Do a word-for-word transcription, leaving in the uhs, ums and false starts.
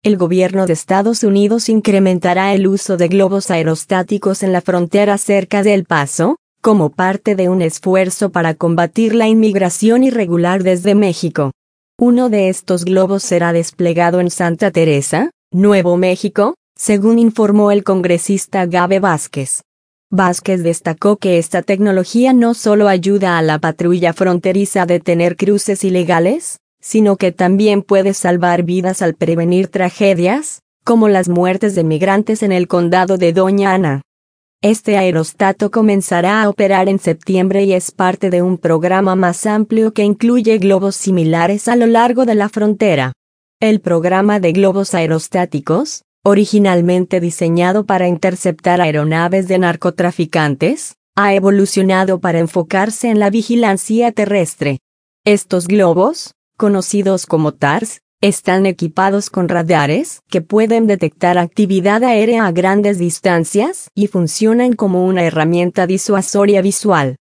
El gobierno de Estados Unidos incrementará el uso de globos aerostáticos en la frontera cerca de El Paso, como parte de un esfuerzo para combatir la inmigración irregular desde México. Uno de estos globos será desplegado en Santa Teresa, Nuevo México, según informó el congresista Gabe Vázquez. Vázquez destacó que esta tecnología no solo ayuda a la patrulla fronteriza a detener cruces ilegales, sino que también puede salvar vidas al prevenir tragedias, como las muertes de migrantes en el condado de Doña Ana. Este aerostato comenzará a operar en septiembre y es parte de un programa más amplio que incluye globos similares a lo largo de la frontera. El programa de globos aerostáticos, originalmente diseñado para interceptar aeronaves de narcotraficantes, ha evolucionado para enfocarse en la vigilancia terrestre. Estos globos, conocidos como T A R S, están equipados con radares que pueden detectar actividad aérea a grandes distancias y funcionan como una herramienta disuasoria visual.